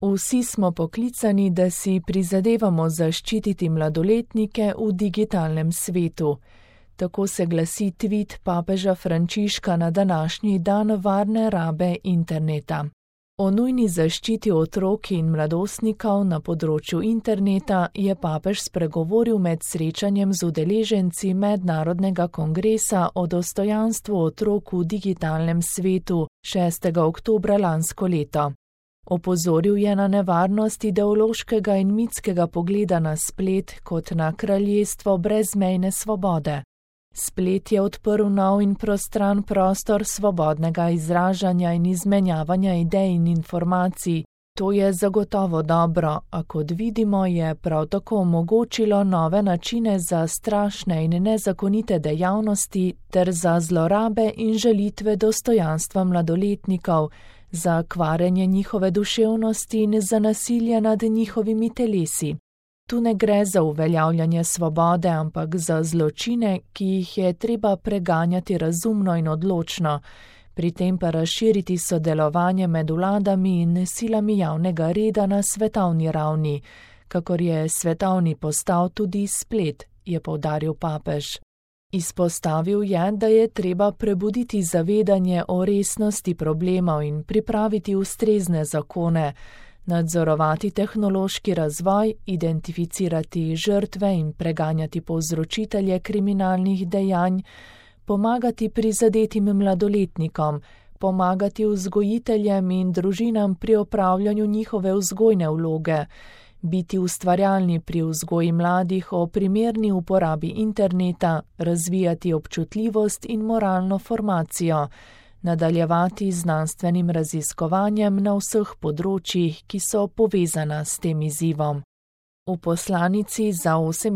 Vsi smo poklicani, da si prizadevamo zaščititi mladoletnike v digitalnem svetu. Tako se glasi tvit papeža Frančiška na današnji dan varne rabe interneta. O nujni zaščiti otrok in mladostnikov na področju interneta je papež spregovoril med srečanjem z udeleženci Mednarodnega kongresa o dostojanstvu otrok v digitalnem svetu 6. oktobra lansko leto. Opozoril je na nevarnost ideološkega in mitskega pogleda na splet kot na kraljestvo brezmejne svobode. Splet je odprl nov in prostran prostor svobodnega izražanja in izmenjavanja idej in informacij. To je zagotovo dobro, a kot vidimo, je prav tako omogočilo nove načine za strašne in nezakonite dejavnosti ter za zlorabe in žalitve dostojanstva mladoletnikov, za kvarenje njihove duševnosti in za nasilje nad njihovimi telesi. Tu ne gre za uveljavljanje svobode, ampak za zločine, ki jih je treba preganjati razumno in odločno, pri tem pa razširiti sodelovanje med vladami in silami javnega reda na svetovni ravni, kakor je svetovni postal tudi splet, je poudaril papež. Izpostavil je, da je treba prebuditi zavedanje o resnosti problemov in pripraviti ustrezne zakone, nadzorovati tehnološki razvoj, identificirati žrtve in preganjati povzročitelje kriminalnih dejanj, pomagati prizadetim mladoletnikom, pomagati vzgojiteljem in družinam pri opravljanju njihove vzgojne vloge, biti ustvarjalni pri vzgoji mladih o primerni uporabi interneta, razvijati občutljivost in moralno formacijo, nadaljevati z znanstvenim raziskovanjem na vseh področjih, ki so povezana s tem izzivom. V poslanici za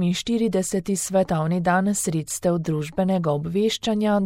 48. svetovni dan sredstev družbenega obveščanja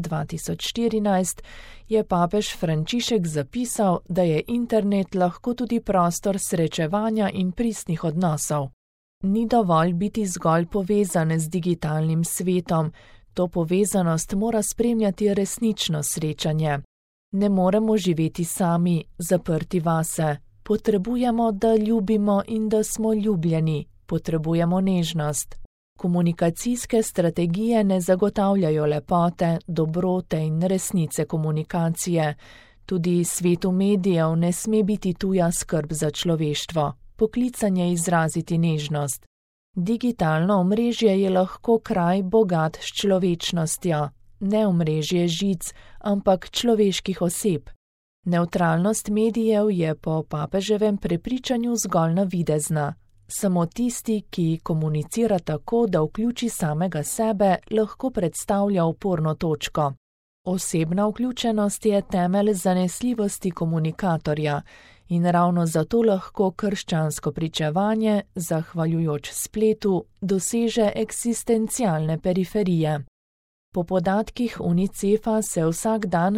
2014 je papež Frančišek zapisal, da je internet lahko tudi prostor srečevanja in pristnih odnosov. Ni dovolj biti zgolj povezan z digitalnim svetom, to povezanost mora spremljati resnično srečanje. Ne moremo živeti sami, zaprti vase. Potrebujemo, da ljubimo in da smo ljubljeni. Potrebujemo nežnost. Komunikacijske strategije ne zagotavljajo lepote, dobrote in resnice komunikacije. Tudi svetu medijev ne sme biti tuja skrb za človeštvo. Poklicanje izraziti nežnost. Digitalno omrežje je lahko kraj bogat s človečnostjo. Ne omrežje žic, ampak človeških oseb. Nevtralnost medijev je po papeževem prepričanju zgolj navidezna. Samo tisti, ki komunicira tako, da vključi samega sebe, lahko predstavlja oporno točko. Osebna vključenost je temelj zanesljivosti komunikatorja in ravno zato lahko krščansko pričevanje, zahvaljujoč spletu, doseže eksistencialne periferije. Po podatkih UNICEF-a se vsak dan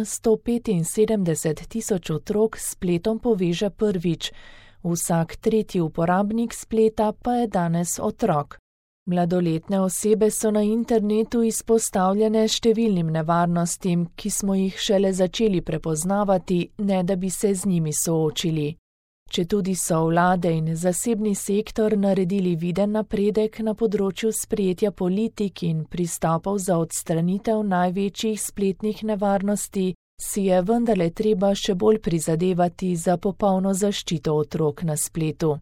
175 tisoč otrok s spletom poveže prvič, vsak tretji uporabnik spleta pa je danes otrok. Mladoletne osebe so na internetu izpostavljene številnim nevarnostim, ki smo jih šele začeli prepoznavati, ne da bi se z njimi soočili. Četudi so vlade in zasebni sektor naredili viden napredek na področju sprejetja politik in pristopov za odstranitev največjih spletnih nevarnosti, si je vendarle treba še bolj prizadevati za popolno zaščito otrok na spletu.